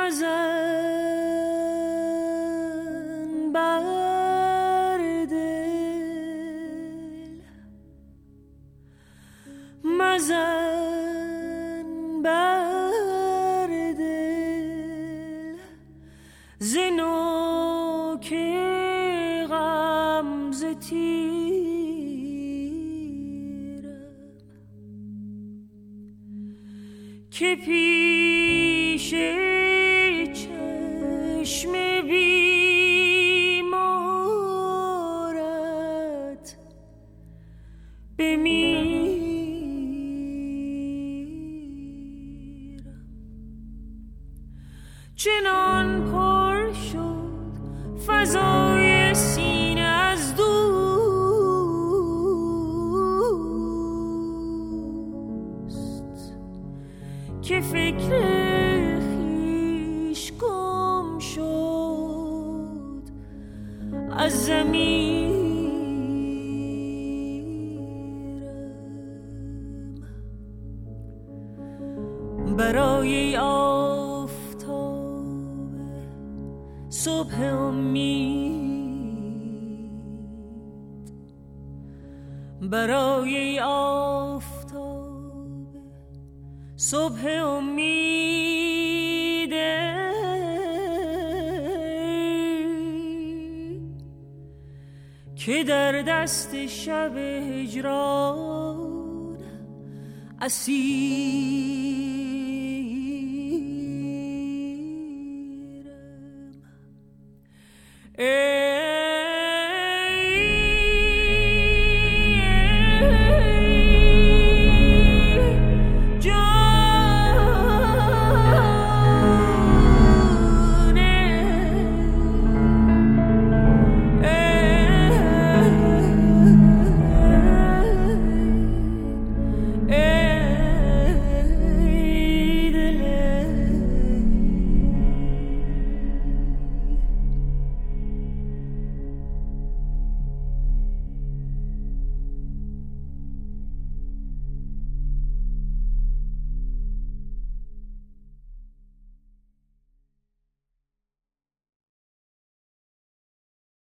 مزن بر دل، مزن بر دل، ز نوک غمزه تیرم که پیش چشم بیمارت بمیرم. چنان پر شد فضای سینه از دوست که فکر خویش گم شد از ضمیرم. برای آفتاب صبح امید، برای آفتاب صبح امید که در دست شب هجران اسیرم.